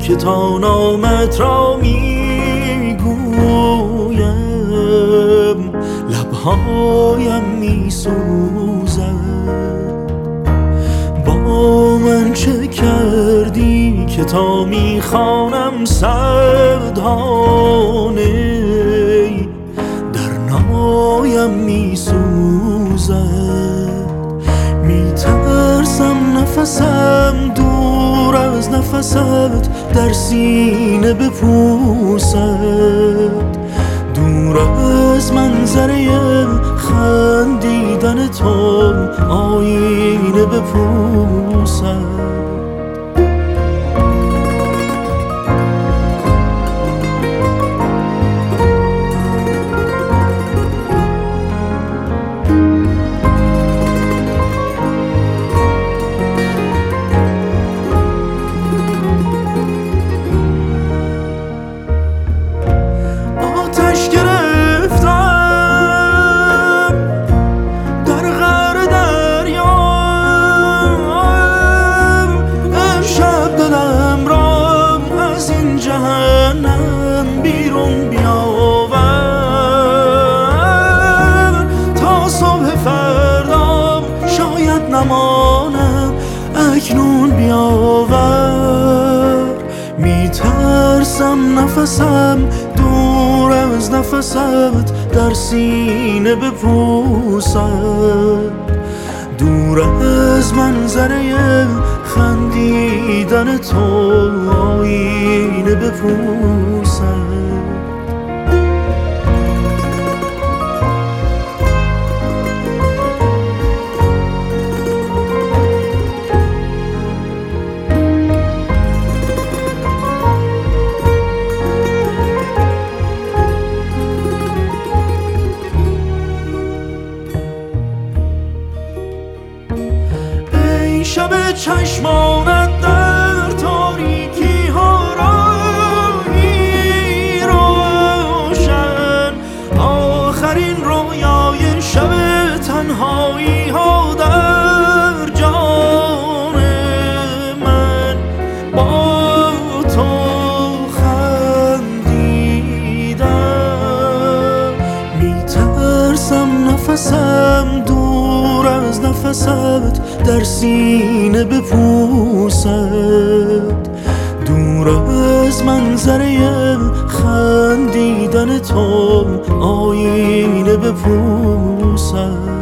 که تا نامت را میگویم لبهایم میسوزد. با من چه کردی که تا میخوانم صدهانه در نایم میسوزد. میترسم نفسم دور از نفست در سینه بپوسد. دور از منظره خندیدن تو آینه بپوسد. بیرون بیاور تا صبح فردا شاید نمانم اکنون بیاور. میترسم نفسم دور از نفست در سینه بپوسد. دور از منظره خندیدن تو آینه بپوسد. شب چشمانت در تاریکی ها راهی روشن، آخرین رویای شب تنهایی ها در جان من با تو خندیدم. میترسم نفسم دور از نفست در سینه بپوسد. دور از منظره خندیدن تو آینه بپوسد.